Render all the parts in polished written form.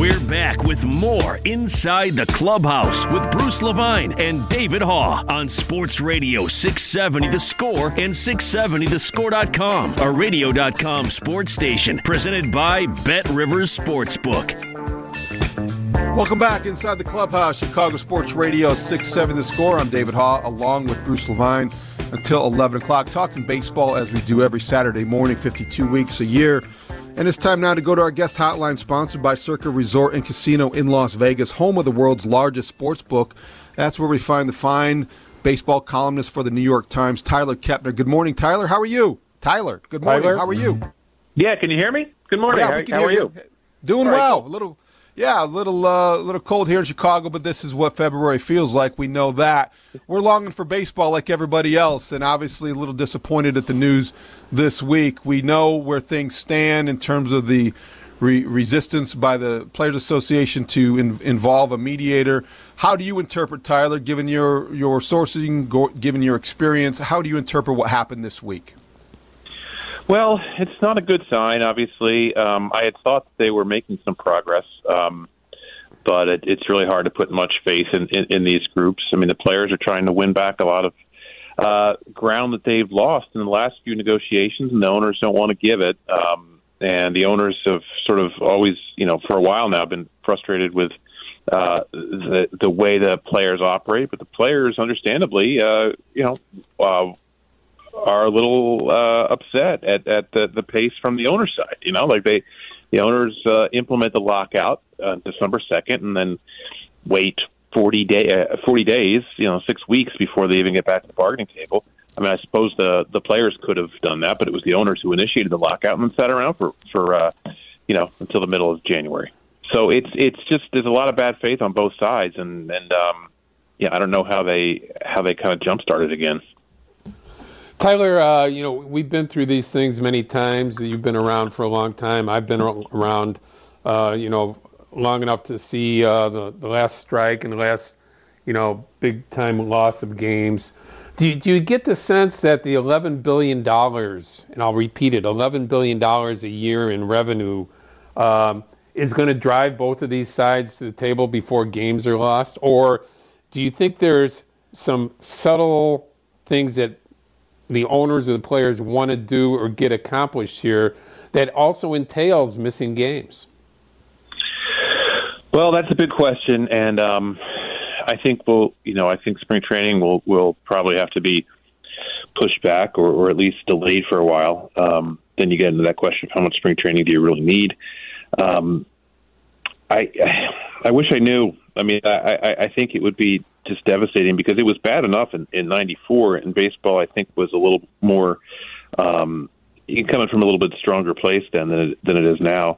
We're back with more Inside the Clubhouse with Bruce Levine and David Haugh on Sports Radio 670 The Score and 670thescore.com, a radio.com sports station presented by Bet Rivers Sportsbook. Welcome back Inside the Clubhouse, Chicago Sports Radio 670 The Score. I'm David Haugh along with Bruce Levine until 11 o'clock, talking baseball as we do every Saturday morning, 52 weeks a year. And it's time now to go to our guest hotline, sponsored by Circa Resort and Casino in Las Vegas, home of the world's largest sports book. That's where we find the fine baseball columnist for the New York Times, Tyler Kepner. Good morning, Tyler. How are you? Tyler, good morning. Tyler? How are you? Yeah, can you hear me? Good morning. Yeah, How are you? Doing right, well. cool. A little cold here in Chicago, but this is what February feels like. We know that. We're longing for baseball like everybody else, and obviously a little disappointed at the news this week. We know where things stand in terms of the resistance by the Players Association to involve a mediator. How do you interpret, Tyler, given your sourcing, given your experience, how do you interpret what happened this week? Well, it's not a good sign, obviously. I had thought they were making some progress, but it's really hard to put much faith in these groups. I mean, the players are trying to win back a lot of ground that they've lost in the last few negotiations, and the owners don't want to give it. And the owners have sort of always, for a while now, been frustrated with the way the players operate. But the players, understandably, are a little upset at the pace from the owner side. The owners implement the lockout December 2nd, and then wait 40 days, 6 weeks before they even get back to the bargaining table. I mean, I suppose the players could have done that, but it was the owners who initiated the lockout and then sat around for until the middle of January. So it's just there's a lot of bad faith on both sides, and I don't know how they kind of jump started again. Tyler, we've been through these things many times. You've been around for a long time. I've been around, long enough to see the last strike and the last, big-time loss of games. Do you get the sense that the $11 billion, and I'll repeat it, $11 billion a year in revenue is going to drive both of these sides to the table before games are lost? Or do you think there's some subtle things that the owners of the players want to do or get accomplished here that also entails missing games? Well, that's a big question, and I think I think spring training will probably have to be pushed back or at least delayed for a while. Then you get into that question of how much spring training do you really need? I wish I knew. I mean, I think it would be just devastating because it was bad enough in 94, and baseball, I think, was a little more coming from a little bit stronger place then than it is now.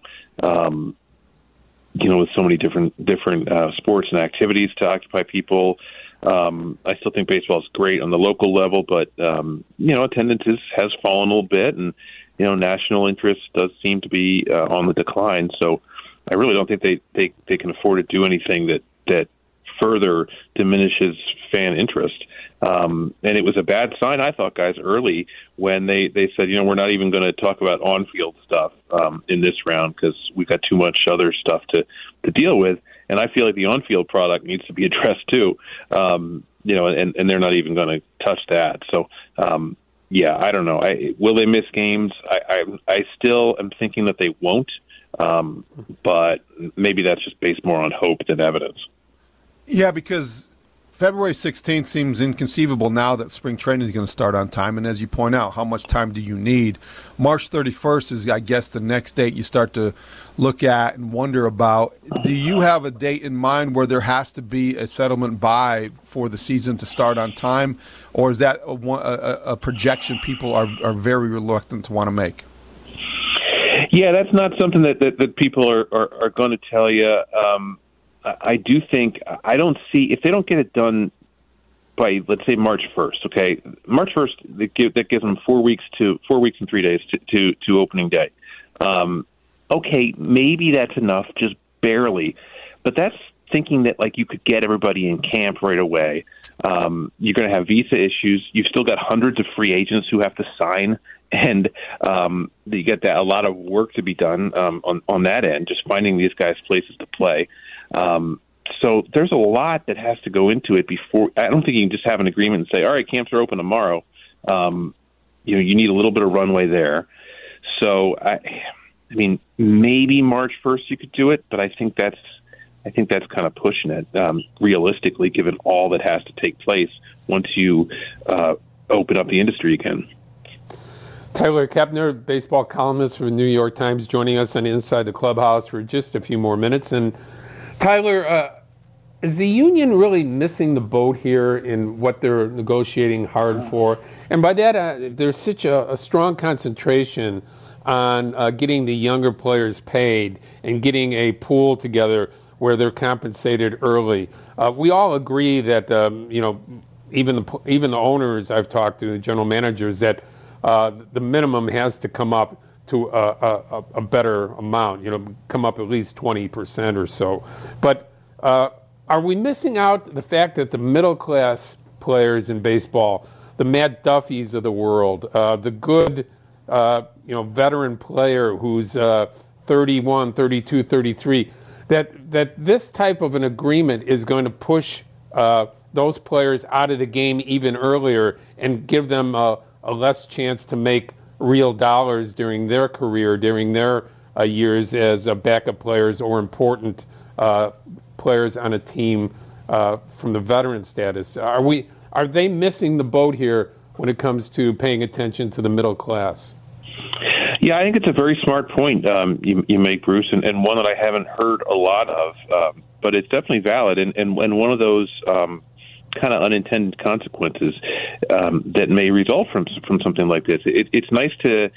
With so many different sports and activities to occupy people. I still think baseball is great on the local level, but attendance has fallen a little bit, and national interest does seem to be on the decline. So I really don't think they can afford to do anything that further diminishes fan interest. And it was a bad sign, I thought, guys, early when they said, we're not even going to talk about on-field stuff in this round because we've got too much other stuff to deal with. And I feel like the on-field product needs to be addressed too, and they're not even going to touch that. So, I don't know. Will they miss games? I still am thinking that they won't, but maybe that's just based more on hope than evidence. Yeah, because February 16th seems inconceivable now that spring training is going to start on time. And as you point out, how much time do you need? March 31st is, I guess, the next date you start to look at and wonder about. Do you have a date in mind where there has to be a settlement by for the season to start on time? Or is that a projection people are very reluctant to want to make? Yeah, that's not something that people are going to tell you. I do think I don't see if they don't get it done by, let's say, March 1st. Okay, March 1st that gives them 4 weeks and 3 days to opening day. Okay, maybe that's enough, just barely, but that's thinking that like you could get everybody in camp right away. You're going to have visa issues. You've still got hundreds of free agents who have to sign, and you get a lot of work to be done on that end, just finding these guys places to play. So there's a lot that has to go into it before. I don't think you can just have an agreement and say, all right, camps are open tomorrow. You need a little bit of runway there. So, I mean, maybe March 1st you could do it, but I think that's kind of pushing it, realistically, given all that has to take place once you open up the industry again. Tyler Kepner, baseball columnist for the New York Times, joining us on Inside the Clubhouse for just a few more minutes. And Tyler, is the union really missing the boat here in what they're negotiating hard for? And by that, there's such a strong concentration on getting the younger players paid and getting a pool together where they're compensated early. We all agree that even the owners I've talked to, the general managers, that the minimum has to come up to a better amount. Come up at least 20% or so. But are we missing out the fact that the middle class players in baseball, the Matt Duffys of the world, the good veteran player who's 31, 32, 33, that this type of an agreement is going to push those players out of the game even earlier and give them a less chance to make real dollars during their career, during their years as backup players or important players on a team from the veteran status. Are they missing the boat here when it comes to paying attention to the middle class? Yeah, I think it's a very smart point you make, Bruce, and one that I haven't heard a lot of, but it's definitely valid, and one of those kind of unintended consequences that may result from something like this. It's nice to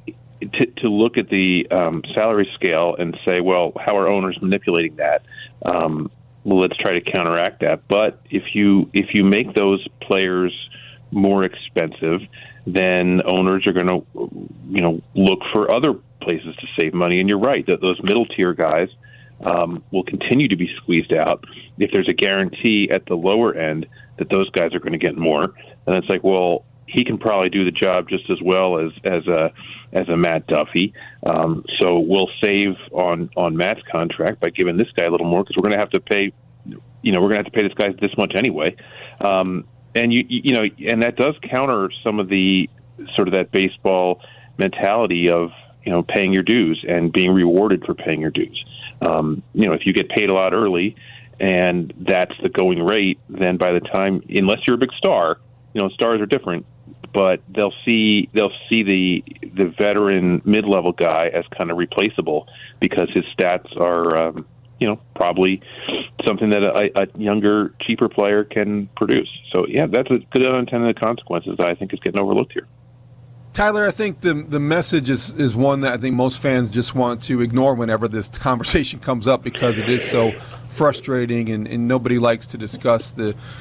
look at the salary scale and say, well, how are owners manipulating that? Well, let's try to counteract that. But if you make those players more expensive, then owners are going to look for other places to save money. And you're right that those middle tier guys will continue to be squeezed out. If there's a guarantee at the lower end that those guys are going to get more, then it's like, well, he can probably do the job just as well as a Matt Duffy. So we'll save on Matt's contract by giving this guy a little more because we're going to have to pay. We're going to have to pay this guy this much anyway. And and that does counter some of the sort of that baseball mentality of paying your dues and being rewarded for paying your dues. If you get paid a lot early and that's the going rate, then by the time, unless you're a big star, stars are different, but they'll see the veteran mid-level guy as kind of replaceable because his stats are probably something that a younger, cheaper player can produce. So yeah, that's a good unintended consequences that I think is getting overlooked here. Tyler, I think the message is one that I think most fans just want to ignore whenever this conversation comes up because it is so frustrating and nobody likes to discuss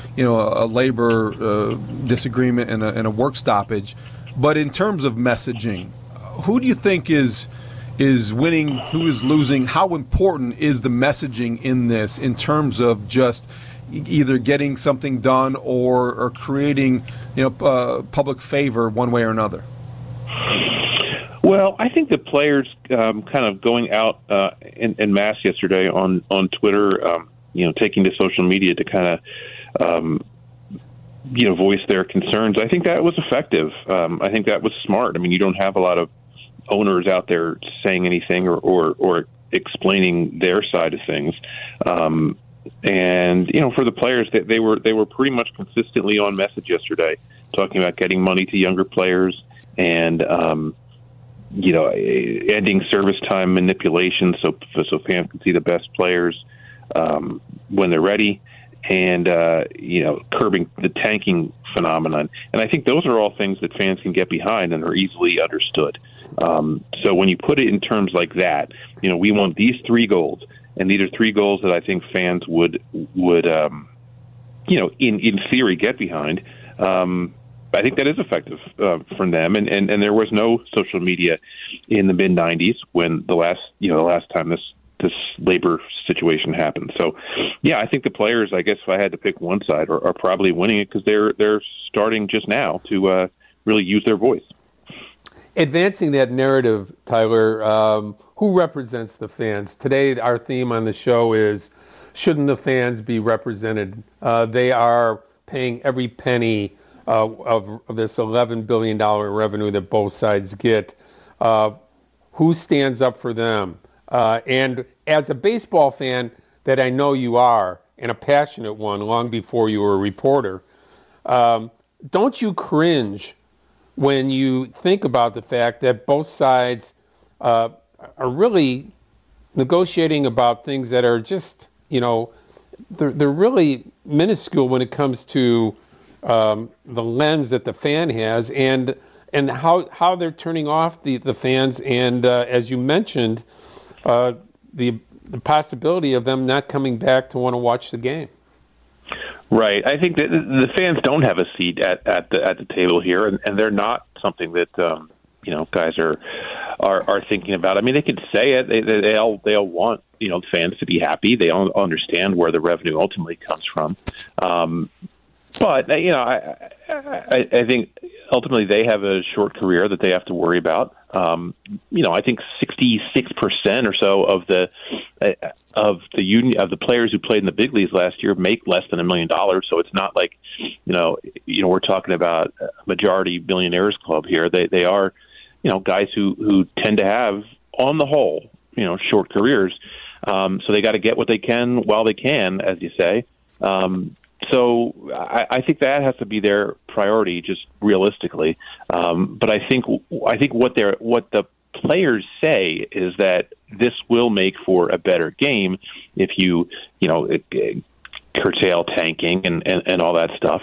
a labor disagreement and a work stoppage. But in terms of messaging, who do you think is winning, who is losing? How important is the messaging in this in terms of just either getting something done or creating public favor one way or another? Well, I think the players kind of going out en masse yesterday on Twitter, taking to social media to kind of, voice their concerns. I think that was effective. I think that was smart. I mean, you don't have a lot of owners out there saying anything or explaining their side of things. And for the players, they were pretty much consistently on message yesterday, talking about getting money to younger players and ending service time manipulation so fans can see the best players when they're ready, and curbing the tanking phenomenon. And I think those are all things that fans can get behind and are easily understood. So when you put it in terms like that, we want these three goals. And these are three goals that I think fans would in theory get behind. I think that is effective from them. And there was no social media in the mid-'90s when the last time this this labor situation happens. So, yeah, I think the players, I guess if I had to pick one side, are probably winning it because they're starting just now to really use their voice. Advancing that narrative, Tyler, who represents the fans? Today, our theme on the show is, shouldn't the fans be represented? They are paying every penny of this $11 billion revenue that both sides get. Who stands up for them? And as a baseball fan that I know you are, and a passionate one long before you were a reporter, don't you cringe when you think about the fact that both sides are really negotiating about things that are just, they're really minuscule when it comes to the lens that the fan has and how they're turning off the fans and as you mentioned, the possibility of them not coming back to want to watch the game. Right. I think that the fans don't have a seat at the table here, and they're not something that guys are thinking about. I mean, they can say it. They all want fans to be happy. They all understand where the revenue ultimately comes from. But I think ultimately they have a short career that they have to worry about. I think 66% or so of the players who played in the big leagues last year make less than $1 million. So it's not like we're talking about a majority billionaires club here. They are guys who tend to have, on the whole, short careers. So they got to get what they can while they can, as you say. So I think that has to be their priority, just realistically. But I think what the players say is that this will make for a better game if you curtail tanking and all that stuff.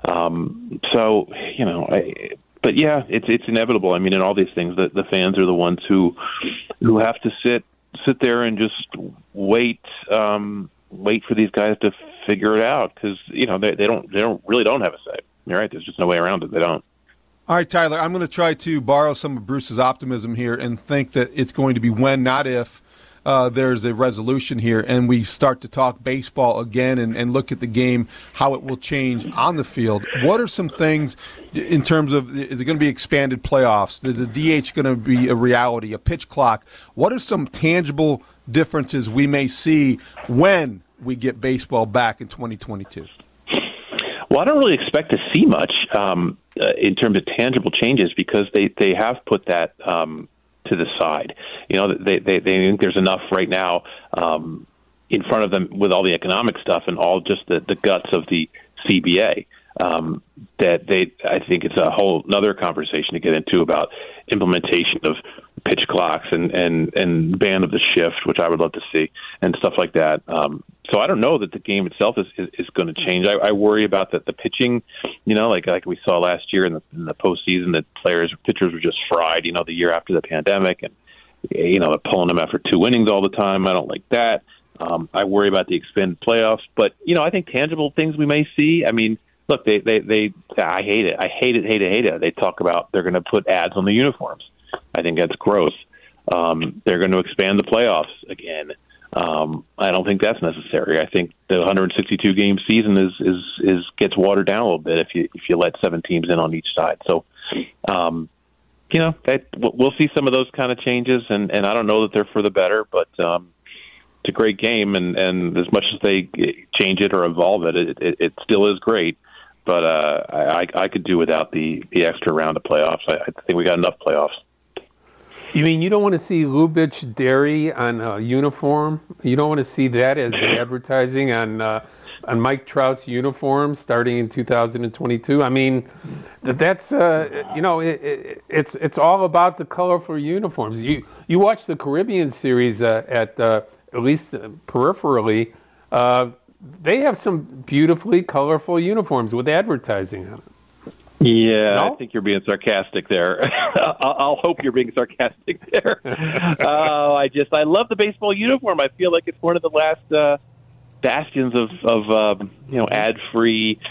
But yeah, it's inevitable. I mean, in all these things, the fans are the ones who have to sit there and just wait for these guys to figure it out because they don't have a say. You're right. There's just no way around it. They don't. All right, Tyler, I'm going to try to borrow some of Bruce's optimism here and think that it's going to be when, not if, there's a resolution here and we start to talk baseball again and look at the game, how it will change on the field. What are some things in terms of, is it going to be expanded playoffs? Is the DH going to be a reality, a pitch clock? What are some tangible differences we may see when we get baseball back in 2022? Well, I don't really expect to see much in terms of tangible changes because they have put that to the side. They think there's enough right now in front of them with all the economic stuff and all just the guts of the CBA that I think it's a whole another conversation to get into about implementation of pitch clocks and ban of the shift, which I would love to see, and stuff like that. So I don't know that the game itself is going to change. I worry about the pitching, like we saw last year in the postseason, that pitchers were just fried, the year after the pandemic, and they're pulling them after 2 innings all the time. I don't like that. I worry about the expanded playoffs, but I think tangible things we may see. I mean, look, I hate it. I hate it. They talk about they're going to put ads on the uniforms. I think that's gross. They're going to expand the playoffs again. I don't think that's necessary. I think the 162 game season is gets watered down a little bit if you let 7 teams in on each side. So, we'll see some of those kind of changes, and I don't know that they're for the better, but it's a great game, and as much as they change it or evolve it still is great. But I could do without the extra round of playoffs. I think we got enough playoffs. You mean you don't want to see Lubitsch Dairy on a uniform? You don't want to see that as advertising on Mike Trout's uniform starting in 2022? I mean, that's it's all about the colorful uniforms. You watch the Caribbean series at least peripherally. They have some beautifully colorful uniforms with advertising on it. Yeah, No? I think you're being sarcastic there. I'll hope you're being sarcastic there. I love the baseball uniform. I feel like it's one of the last bastions of ad-free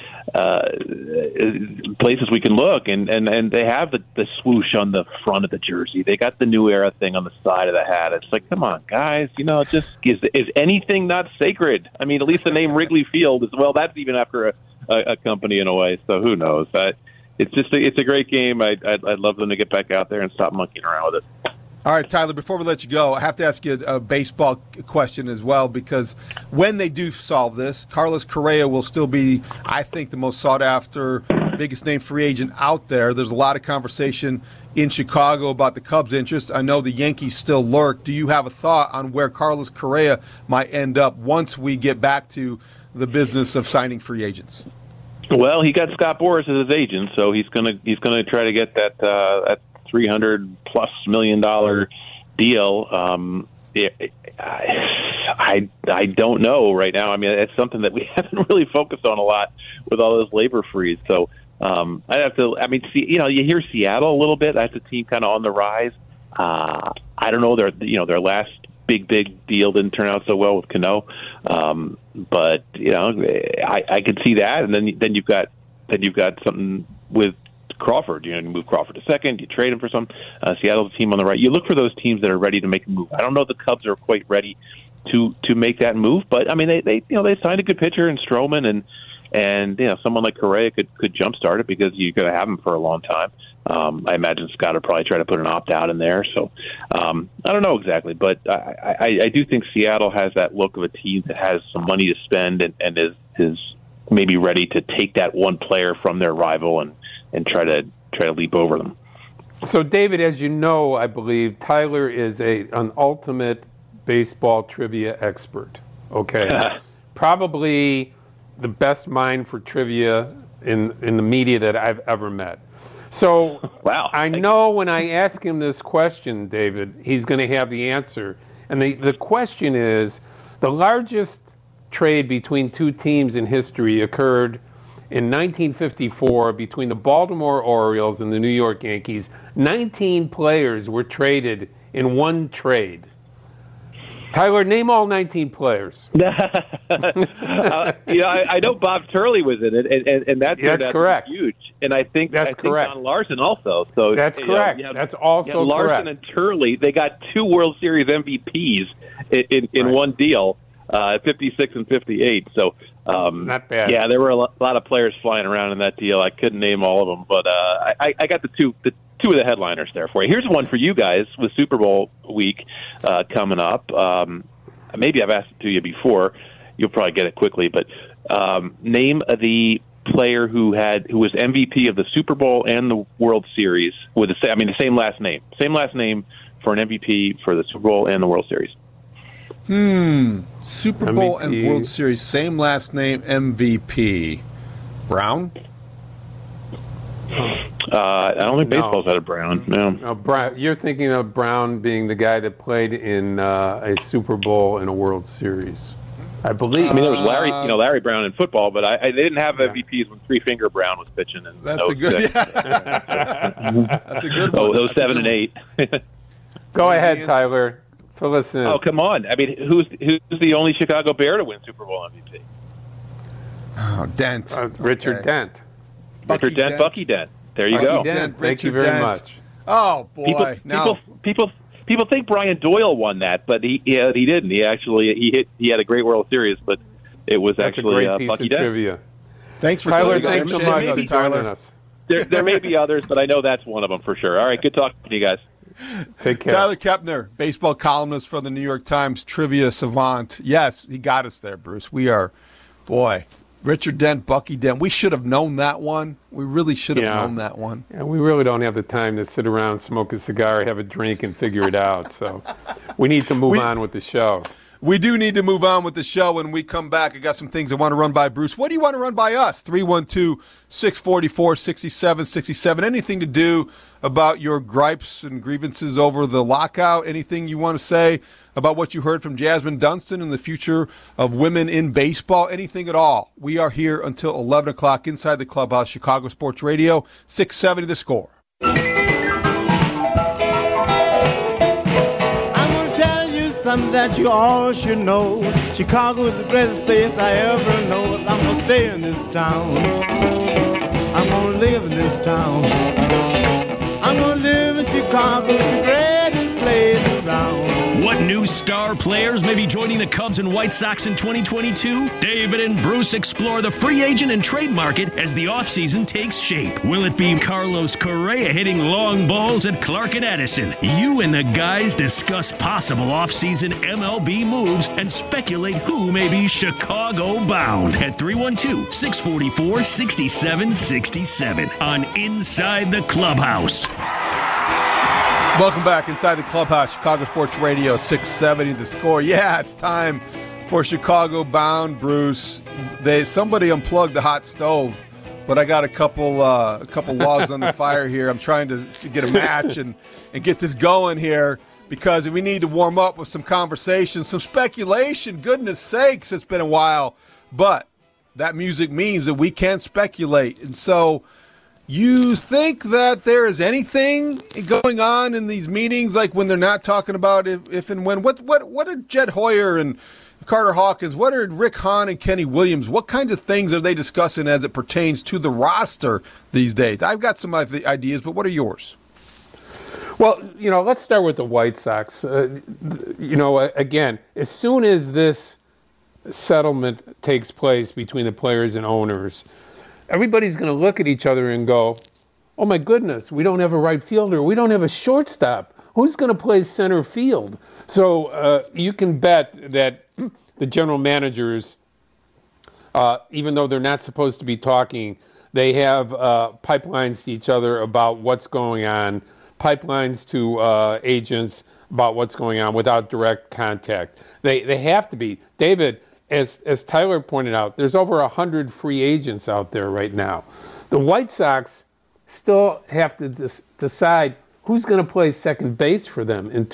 places we can look, and they have the swoosh on the front of the jersey. They got the New Era thing on the side of the hat. It's like, come on, guys, just is anything not sacred? I mean, at least the name Wrigley Field is, well, that's even after a company in a way. So who knows? It's a great game. I'd love them to get back out there and stop monkeying around with it. All right, Tyler, before we let you go, I have to ask you a baseball question as well, because when they do solve this, Carlos Correa will still be, I think, the most sought-after, biggest name free agent out there. There's a lot of conversation in Chicago about the Cubs' interest. I know the Yankees still lurk. Do you have a thought on where Carlos Correa might end up once we get back to the business of signing free agents? Well, he got Scott Boras as his agent, so he's gonna try to get that $300+ million deal. I don't know right now. I mean, it's something that we haven't really focused on a lot with all those labor freeze. So I'd have to. I mean, you hear Seattle a little bit. That's a team kind of on the rise. I don't know. Their last big deal didn't turn out so well with Cano, but I could see that. And then you've got something with Crawford. You move Crawford to second, you trade him for some. Seattle's a team on the right. You look for those teams that are ready to make a move. I don't know if the Cubs are quite ready to make that move, but I mean they signed a good pitcher in Stroman, and someone like Correa could jumpstart it because you're going to have him for a long time. I imagine Scott will probably try to put an opt-out in there. So I don't know exactly, but I do think Seattle has that look of a team that has some money to spend and is maybe ready to take that one player from their rival and try to leap over them. So, David, as you know, I believe Tyler is an ultimate baseball trivia expert. Okay, probably the best mind for trivia in the media that I've ever met. So, wow. I know when I ask him this question, David, he's going to have the answer. And the question is, the largest trade between two teams in history occurred in 1954 between the Baltimore Orioles and the New York Yankees. 19 players were traded in one trade. Tyler, name all 19 players. I know Bob Turley was in it, and that's correct. Huge. And I think correct. Don Larson also. So that's correct. That's also Larson correct. and Turley, they got 2 World Series MVPs in one deal, 56 and 58. So not bad. Yeah, there were a lot of players flying around in that deal. I couldn't name all of them, but I got the two of the headliners there for you. Here's one for you guys with Super Bowl week coming up. Maybe I've asked it to you before. You'll probably get it quickly, but name the player who was MVP of the Super Bowl and the World Series with the same last name. Same last name for an MVP for the Super Bowl and the World Series. Super Bowl MVP. And World Series, same last name, MVP. Brown? I don't think baseball's out of Brown. No. Brown, you're thinking of Brown being the guy that played in a Super Bowl and a World Series, I believe. There was Larry Brown in football, but they didn't have MVPs when Three Finger Brown was pitching. That's a good. That's a good one. Those 7 and 8. Go ahead, Tyler. Fill us in. Oh, come on! I mean, who's the only Chicago Bear to win Super Bowl MVP? Oh, Dent. Richard Dent. Richard Dent. Bucky Dent. There you go. Dent. Thank you very much. Oh boy! People think Brian Doyle won that, but he didn't. He had a great World Series, but it was actually a great piece Bucky of Dent. Trivia. Thanks for Tyler. Thanks so much for joining us. There may be others, but I know that's one of them for sure. All right, good talking to you guys. Take care. Tyler Kepner, baseball columnist for the New York Times, trivia savant. Yes, he got us there, Bruce. We are, Richard Dent, Bucky Dent. We should have known that one. We really should have known that one. Yeah, we really don't have the time to sit around, smoke a cigar, have a drink, and figure it out. So we need to move on with the show. We do need to move on with the show. When we come back, I got some things I want to run by Bruce. What do you want to run by us? 312-644-6767. Anything to do about your gripes and grievances over the lockout? Anything you want to say about what you heard from Jasmine Dunston and the future of women in baseball? Anything at all. We are here until 11 o'clock inside the clubhouse, Chicago Sports Radio, 670 The Score. something that you all should know. Chicago is the greatest place I ever know. I'm gonna stay in this town. I'm gonna live in this town. I'm gonna live in Chicago. It's the greatest place around. What new star players may be joining the Cubs and White Sox in 2022? David and Bruce explore the free agent and trade market as the offseason takes shape. Will it be Carlos Correa hitting long balls at Clark and Addison? You and the guys discuss possible offseason MLB moves and speculate who may be Chicago-bound at 312-644-6767 on Inside the Clubhouse. Welcome back inside the Clubhouse, Chicago Sports Radio 670 The Score. Yeah, it's time for Chicago Bound, Bruce. Somebody unplugged the hot stove, but I got a couple logs on the fire here. I'm trying to get a match and get this going here because we need to warm up with some conversation, some speculation. Goodness sakes, it's been a while. But that music means that we can speculate. And so you think that there is anything going on in these meetings, like when they're not talking about if and when? What are Jed Hoyer and Carter Hawkins? What are Rick Hahn and Kenny Williams? What kinds of things are they discussing as it pertains to the roster these days? I've got some ideas, but what are yours? Well, let's start with the White Sox. Again, as soon as this settlement takes place between the players and owners, everybody's going to look at each other and go, oh, my goodness, we don't have a right fielder. We don't have a shortstop. Who's going to play center field? So you can bet that the general managers, even though they're not supposed to be talking, they have pipelines to each other about what's going on, pipelines to agents about what's going on without direct contact. They have to be. David, as Tyler pointed out, there's over 100 free agents out there right now. The White Sox still have to decide who's going to play second base for them in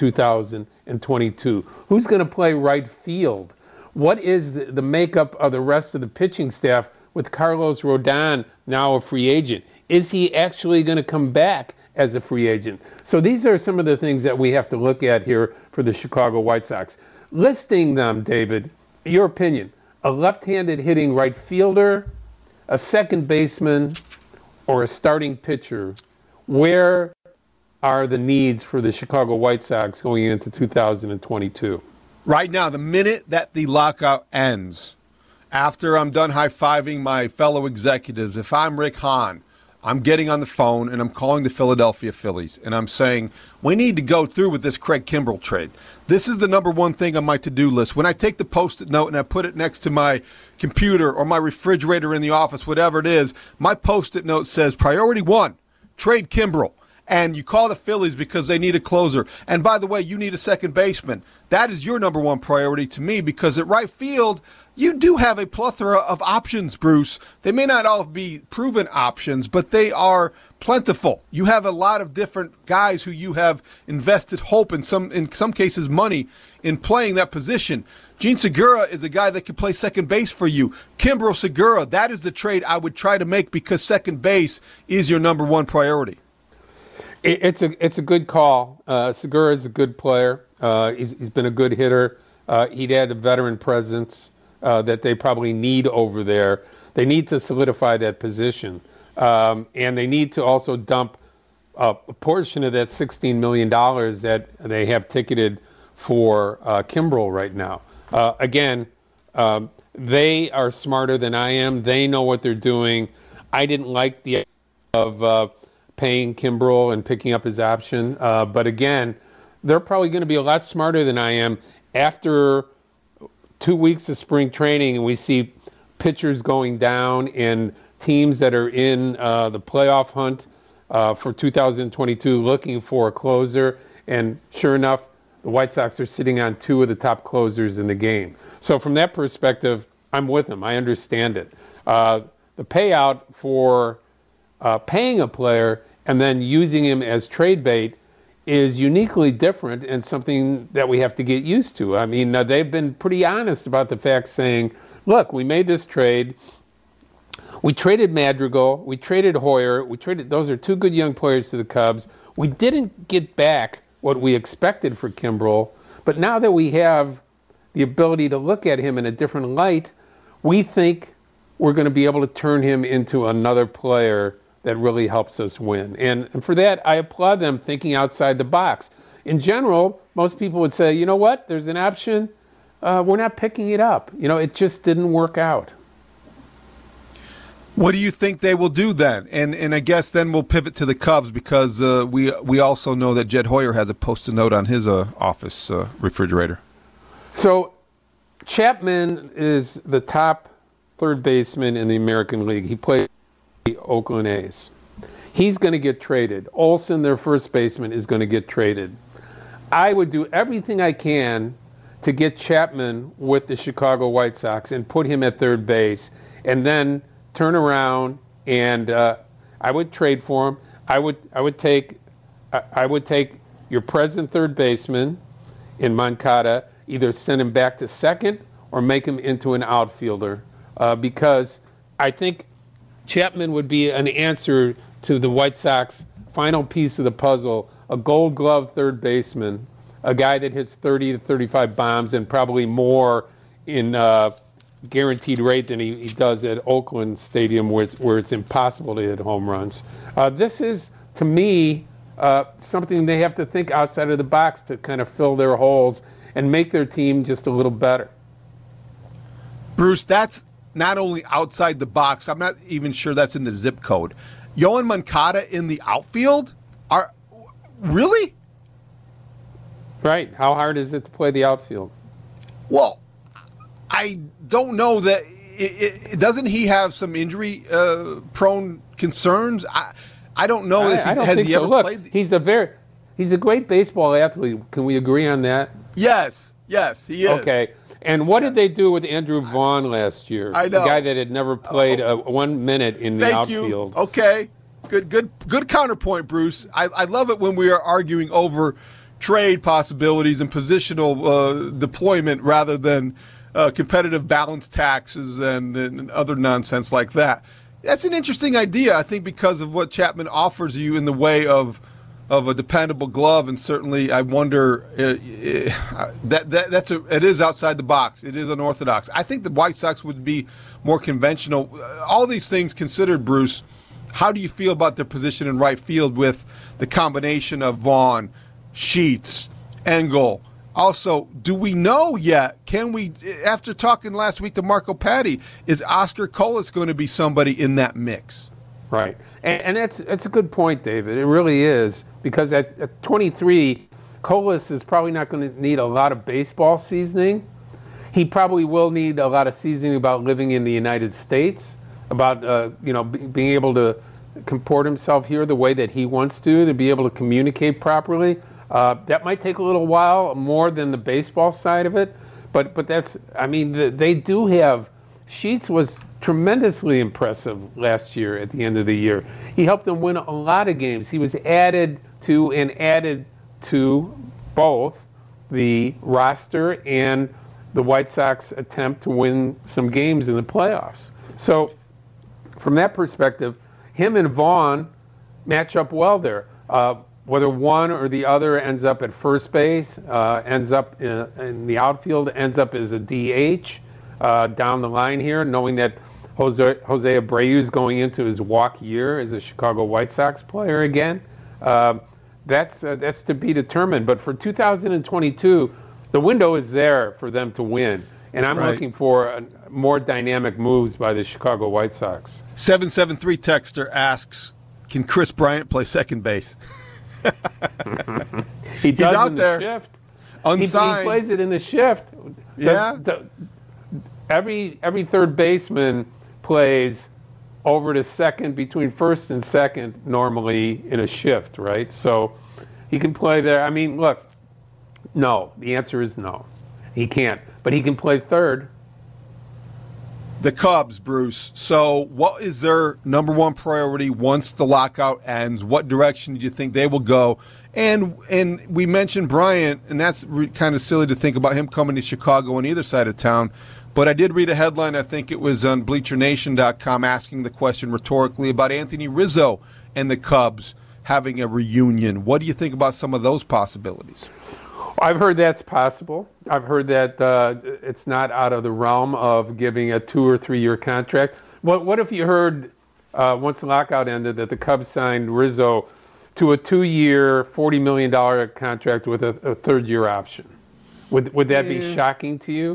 2022. Who's going to play right field? What is the makeup of the rest of the pitching staff with Carlos Rodon now a free agent? Is he actually going to come back as a free agent? So these are some of the things that we have to look at here for the Chicago White Sox. Listing them, David, your opinion, a left-handed hitting right fielder, a second baseman, or a starting pitcher, where are the needs for the Chicago White Sox going into 2022? Right now, the minute that the lockout ends, after I'm done high-fiving my fellow executives, if I'm Rick Hahn, I'm getting on the phone and I'm calling the Philadelphia Phillies and I'm saying, we need to go through with this Craig Kimbrel trade. This is the number one thing on my to-do list. When I take the Post-it note and I put it next to my computer or my refrigerator in the office, whatever it is, my Post-it note says, priority one, trade Kimbrel. And you call the Phillies because they need a closer. And by the way, you need a second baseman. That is your number one priority to me because at right field, you do have a plethora of options, Bruce. They may not all be proven options, but they are plentiful. You have a lot of different guys who you have invested hope in some cases money in playing that position. Gene Segura is a guy that can play second base for you. Kimbrel Segura, that is the trade I would try to make because second base is your number one priority. It's a good call. Segura is a good player. He's been a good hitter. He'd add a veteran presence that they probably need over there. They need to solidify that position. And they need to also dump a portion of that $16 million that they have ticketed for Kimbrel right now. Again, they are smarter than I am. They know what they're doing. I didn't like the idea of paying Kimbrel and picking up his option. But again, they're probably going to be a lot smarter than I am after 2 weeks of spring training and we see pitchers going down and teams that are in the playoff hunt for 2022 looking for a closer. And sure enough, the White Sox are sitting on two of the top closers in the game. So from that perspective, I'm with them. I understand it. The payout for paying a player and then using him as trade bait is uniquely different and something that we have to get used to. I mean, they've been pretty honest about the fact saying, look, we made this trade. We traded Madrigal. We traded Hoyer. Those are two good young players to the Cubs. We didn't get back what we expected for Kimbrel, But now that we have the ability to look at him in a different light, we think we're going to be able to turn him into another player that really helps us win. And for that, I applaud them thinking outside the box. In general, most people would say, you know what, there's an option. We're not picking it up. It just didn't work out. What do you think they will do then? And I guess then we'll pivot to the Cubs because we also know that Jed Hoyer has a Post-it note on his office refrigerator. So Chapman is the top third baseman in the American League. He played the Oakland A's. He's going to get traded. Olsen, their first baseman, is going to get traded. I would do everything I can to get Chapman with the Chicago White Sox and put him at third base, and then turn around and I would trade for him. I would take your present third baseman in Moncada, either send him back to second or make him into an outfielder, because I think Chapman would be an answer to the White Sox final piece of the puzzle, a Gold Glove third baseman, a guy that hits 30 to 35 bombs and probably more in guaranteed rate than he does at Oakland Stadium, where it's impossible to hit home runs. This is, to me, something they have to think outside of the box to kind of fill their holes and make their team just a little better. Bruce, that's not only outside the box. I'm not even sure that's in the zip code. Yoan Moncada in the outfield? Really? Right. How hard is it to play the outfield? Well, I don't know that. Doesn't he have some injury-prone concerns? I don't know if he ever played. He's a great baseball athlete. Can we agree on that? Yes, he is. Okay. And what did they do with Andrew Vaughn last year? I know. The guy that had never played 1 minute in the outfield. Thank you. Okay. Good counterpoint, Bruce. I love it when we are arguing over trade possibilities and positional deployment rather than competitive balance taxes and other nonsense like that. That's an interesting idea, I think, because of what Chapman offers you in the way of a dependable glove, and certainly I wonder it is outside the box. It is unorthodox. I think the White Sox would be more conventional. All these things considered, Bruce, how do you feel about their position in right field with the combination of Vaughn, Sheets, Engel? Also, do we know yet? Can we, after talking last week to Marco Patti, is Oscar Colas going to be somebody in that mix? Right, and that's a good point, David. It really is, because at 23, Colas is probably not going to need a lot of baseball seasoning. He probably will need a lot of seasoning about living in the United States, about being able to comport himself here the way that he wants to be able to communicate properly. That might take a little while, more than the baseball side of it, but they do have. Sheets was tremendously impressive last year at the end of the year. He helped them win a lot of games. He was added to both the roster and the White Sox attempt to win some games in the playoffs. So from that perspective, him and Vaughn match up well there. Whether one or the other ends up at first base, ends up in the outfield, ends up as a DH down the line here, knowing that Jose Abreu is going into his walk year as a Chicago White Sox player again. That's to be determined. But for 2022, the window is there for them to win. And I'm looking for more dynamic moves by the Chicago White Sox. 773 texter asks, can Chris Bryant play second base? He does. He's out in there. The shift. Unsigned. He plays it in the shift. Yeah. Every third baseman plays over to second, between first and second, normally in a shift, right? So he can play there. I mean, look, no. The answer is no. He can't. But he can play third. The Cubs, Bruce. So what is their number one priority once the lockout ends? What direction do you think they will go? And we mentioned Bryant, and that's kind of silly to think about him coming to Chicago on either side of town. But I did read a headline, I think it was on BleacherNation.com, asking the question rhetorically about Anthony Rizzo and the Cubs having a reunion. What do you think about some of those possibilities? I've heard that's possible. I've heard that it's not out of the realm of giving a 2 or 3 year contract. What if you heard once the lockout ended that the Cubs signed Rizzo to a 2-year, $40 million contract with a 3rd-year option? Would that be shocking to you?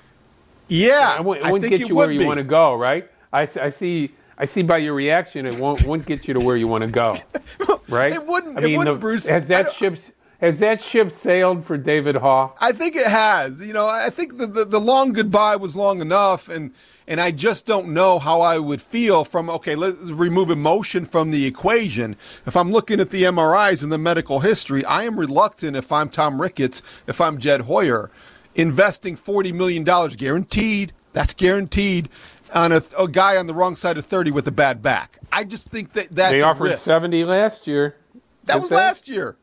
Yeah, it wouldn't get you where you want to go, right? I see by your reaction it wouldn't get you to where you want to go, right? It wouldn't, Bruce. Has that ship sailed for David Haugh? I think it has. I think the long goodbye was long enough, and I just don't know how I would feel from, okay, let's remove emotion from the equation. If I'm looking at the MRIs and the medical history, I am reluctant, if I'm Tom Ricketts, if I'm Jed Hoyer, investing $40 million guaranteed, that's guaranteed, on a guy on the wrong side of 30 with a bad back. I just think that's they a offered risk. 70 last year. That was last year.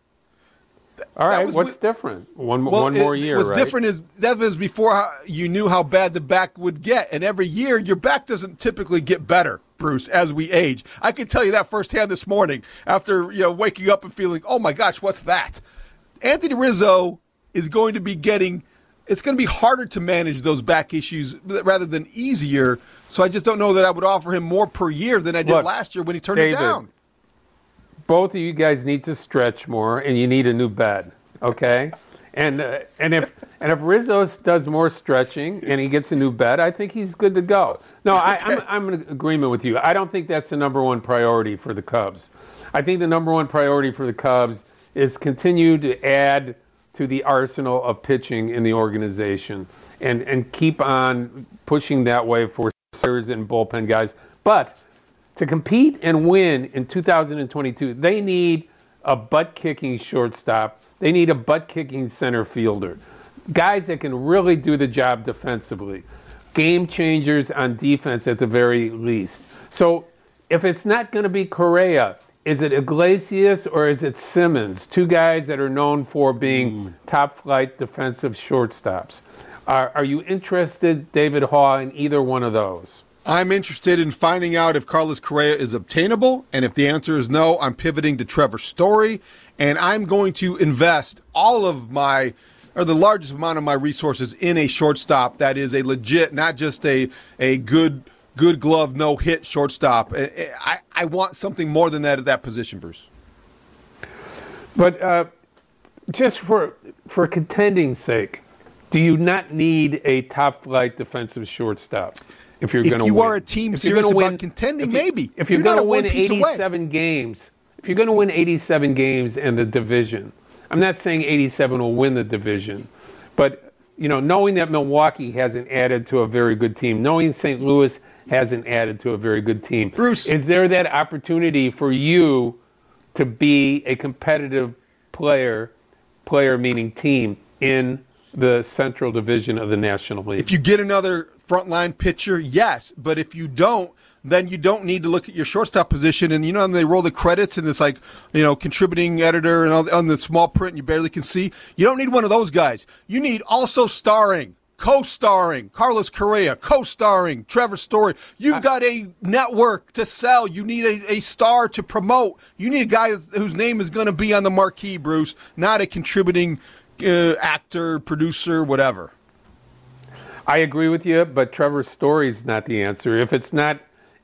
All right, what's different? One more year, what's right? different is that was before you knew how bad the back would get. And every year, your back doesn't typically get better, Bruce, as we age. I can tell you that firsthand this morning after waking up and feeling, oh, my gosh, what's that? Anthony Rizzo is going to be it's going to be harder to manage those back issues rather than easier. So I just don't know that I would offer him more per year than I did last year when he turned it down. Both of you guys need to stretch more, and you need a new bed, okay? And if Rizzo does more stretching and he gets a new bed, I think he's good to go. No, okay. I'm in agreement with you. I don't think that's the number one priority for the Cubs. I think the number one priority for the Cubs is continue to add to the arsenal of pitching in the organization and keep on pushing that way for starters and bullpen guys. But to compete and win in 2022, they need a butt-kicking shortstop. They need a butt-kicking center fielder. Guys that can really do the job defensively. Game changers on defense at the very least. So if it's not going to be Correa, is it Iglesias or is it Simmons? 2 guys that are known for being top-flight defensive shortstops. Are you interested, David Haugh, in either one of those? I'm interested in finding out if Carlos Correa is obtainable, and if the answer is no, I'm pivoting to Trevor Story, and I'm going to invest the largest amount of my resources in a shortstop that is a legit, not just a good glove, no hit shortstop. I want something more than that at that position, Bruce. But just for contending's sake, do you not need a top flight defensive shortstop? If you're going to win. If you are a team serious about contending, maybe. If you're going to win 87 games, if you're going to win 87 games in the division, I'm not saying 87 will win the division, but knowing that Milwaukee hasn't added to a very good team, knowing St. Louis hasn't added to a very good team, Bruce, is there that opportunity for you to be a competitive player meaning team in the Central Division of the National League? If you get another frontline pitcher, yes. But if you don't, then you don't need to look at your shortstop position. And, and they roll the credits and it's like, contributing editor and on the small print and you barely can see. You don't need one of those guys. You need also co-starring Carlos Correa, co-starring Trevor Story. You've got a network to sell. You need a star to promote. You need a guy whose name is going to be on the marquee, Bruce, not a contributing actor, producer, whatever. I agree with you, but Trevor Story's not the answer. If it's not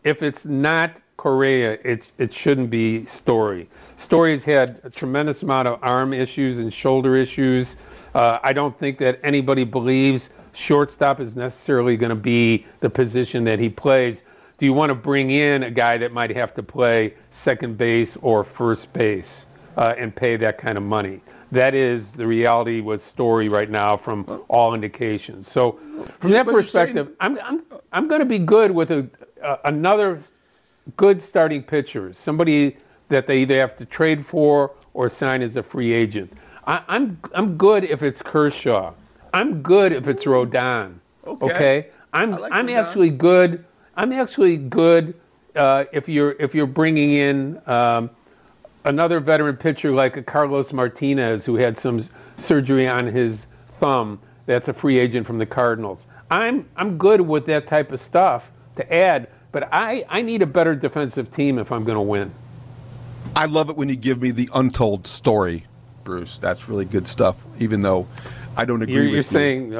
Correa, it shouldn't be Story. Story's had a tremendous amount of arm issues and shoulder issues. I don't think that anybody believes shortstop is necessarily going to be the position that he plays. Do you want to bring in a guy that might have to play second base or first base and pay that kind of money? That is the reality with Story right now from all indications. So from that perspective, I'm going to be good with another good starting pitcher, somebody that they either have to trade for or sign as a free agent. I'm good if it's Kershaw. I'm good if it's Rodon. Okay? I'm actually good. I'm actually good if you're bringing in another veteran pitcher like a Carlos Martinez who had some surgery on his thumb. That's a free agent from the Cardinals. I'm good with that type of stuff to add, but I need a better defensive team if I'm going to win. I love it when you give me the untold story, Bruce. That's really good stuff, even though I don't agree with you. You're saying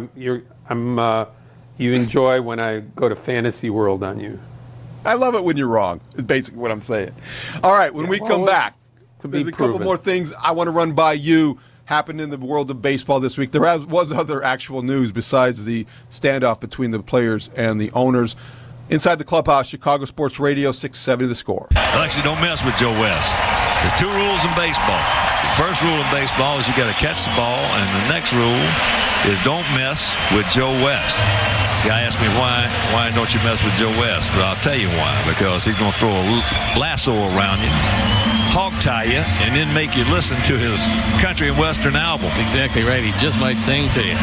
you enjoy when I go to fantasy world on you. I love it when you're wrong, is basically what I'm saying. All right, when we come back, there's a couple more things I want to run by you. Happened in the world of baseball this week. There was other actual news besides the standoff between the players and the owners. Inside the Clubhouse, Chicago Sports Radio, 670 The Score. Alexi, don't mess with Joe West. There's two rules in baseball. The first rule in baseball is you got to catch the ball, and the next rule is don't mess with Joe West. The guy asked me why don't you mess with Joe West? But I'll tell you why. Because he's going to throw a lasso around you, hog tie you, and then make you listen to his country and western album. Exactly right. He just might sing to you.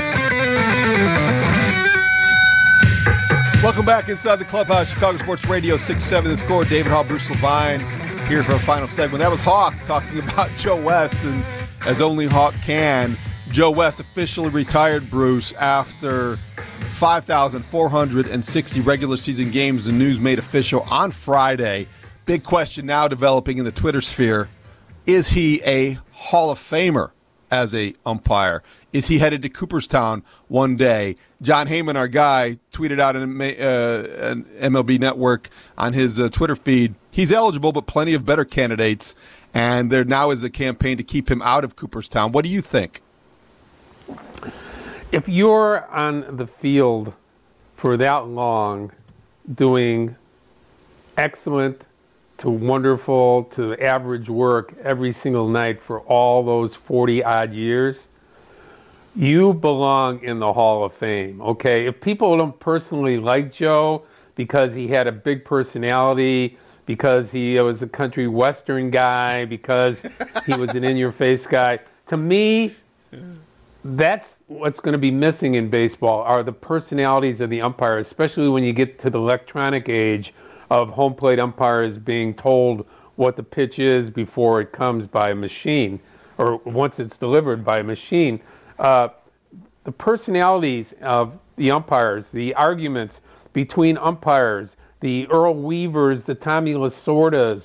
Welcome back inside the Clubhouse, Chicago Sports Radio, 670 The Score. David Hall, Bruce Levine here for a final segment. That was Hawk talking about Joe West, and as only Hawk can, Joe West officially retired, Bruce, after 5,460 regular season games. The news made official on Friday. Big question now developing in the Twitter sphere. Is he a Hall of Famer as a umpire? Is he headed to Cooperstown one day? John Heyman, our guy, tweeted out an MLB Network on his Twitter feed. He's eligible, but plenty of better candidates, and there now is a campaign to keep him out of Cooperstown. What do you think? If you're on the field for that long, doing excellent to wonderful to average work every single night for all those 40-odd years, you belong in the Hall of Fame, okay? If people don't personally like Joe because he had a big personality, because he was a country western guy, because he was an in-your-face guy, to me, that's what's going to be missing in baseball are the personalities of the umpires, especially when you get to the electronic age of home plate umpires being told what the pitch is before it comes by a machine, or once it's delivered by a machine. The personalities of the umpires, the arguments between umpires, the Earl Weavers, the Tommy Lasordas,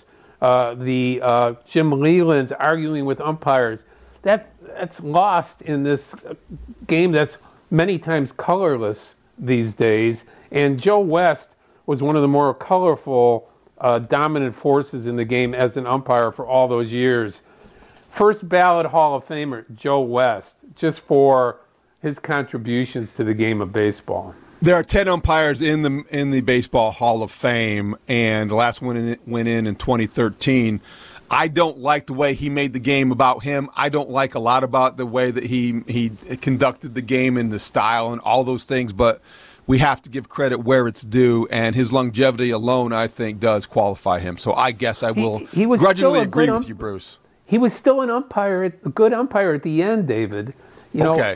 the Jim Lelands arguing with umpires, that's lost in this game that's many times colorless these days. And Joe West was one of the more colorful, dominant forces in the game as an umpire for all those years. First ballot Hall of Famer, Joe West, just for his contributions to the game of baseball. There are 10 umpires in the Baseball Hall of Fame, and the last one went in 2013. I don't like the way he made the game about him. I don't like a lot about the way that he conducted the game and the style and all those things, but we have to give credit where it's due, and his longevity alone, I think, does qualify him. So I guess I will grudgingly agree with you, Bruce. He was still a good umpire at the end, David. You know,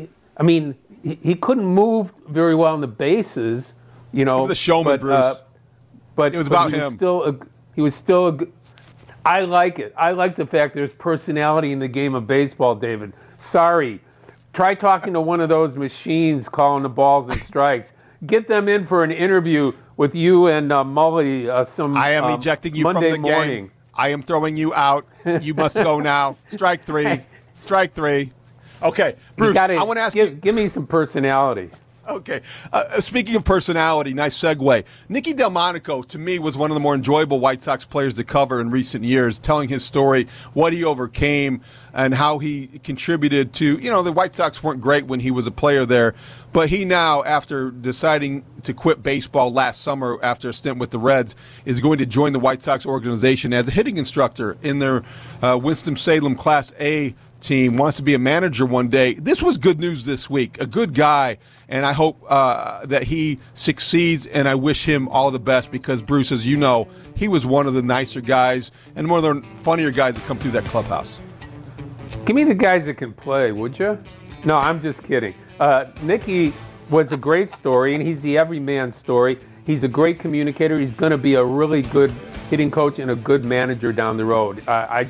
I mean, he couldn't move very well on the bases. You know, he was a showman, Bruce. But it was about him. He was still a good. I like it. I like the fact there's personality in the game of baseball, David. Sorry. Try talking to one of those machines calling the balls and strikes. Get them in for an interview with you and Mully I am ejecting you Monday from the morning. game. I am throwing you out. You must go now. Strike three. Strike three. Okay, Bruce, I want to ask you. Give me some personality. Okay. Speaking of personality, nice segue. Nicky Delmonico, to me, was one of the more enjoyable White Sox players to cover in recent years, telling his story, what he overcame, and how he contributed to, the White Sox weren't great when he was a player there, but he now, after deciding to quit baseball last summer after a stint with the Reds, is going to join the White Sox organization as a hitting instructor in their Winston-Salem Class A team, wants to be a manager one day. This was good news this week. A good guy, and I hope that he succeeds, and I wish him all the best because, Bruce, as you know, he was one of the nicer guys and one of the funnier guys that come through that clubhouse. Give me the guys that can play, would you? No, I'm just kidding. Nicky was a great story, and he's the everyman story. He's a great communicator. He's going to be a really good hitting coach and a good manager down the road.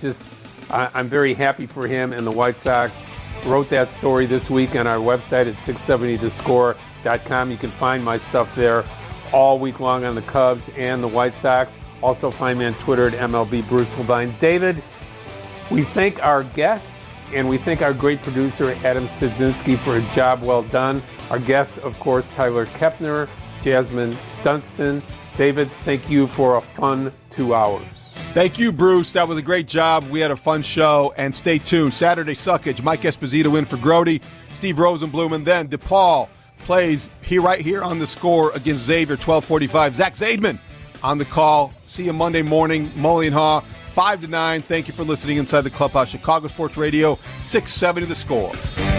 I'm very happy for him, and the White Sox wrote that story this week on our website at 670thescore.com. You can find my stuff there all week long on the Cubs and the White Sox. Also find me on Twitter at MLB Bruce Levine. David, We thank our guests, and we thank our great producer, Adam Studzinski, for a job well done. Our guests, of course, Tyler Kepner, Jasmine Dunstan. David, thank you for a fun 2 hours. Thank you, Bruce. That was a great job. We had a fun show. And stay tuned. Saturday Suckage, Mike Esposito in for Grody, Steve Rosenblum, and then DePaul plays right here on The Score against Xavier, 12:45. Zach Zaidman on the call. See you Monday morning. Mully and Haw, 5 to 9. Thank you for listening inside the Clubhouse. Chicago Sports Radio, 670 The Score.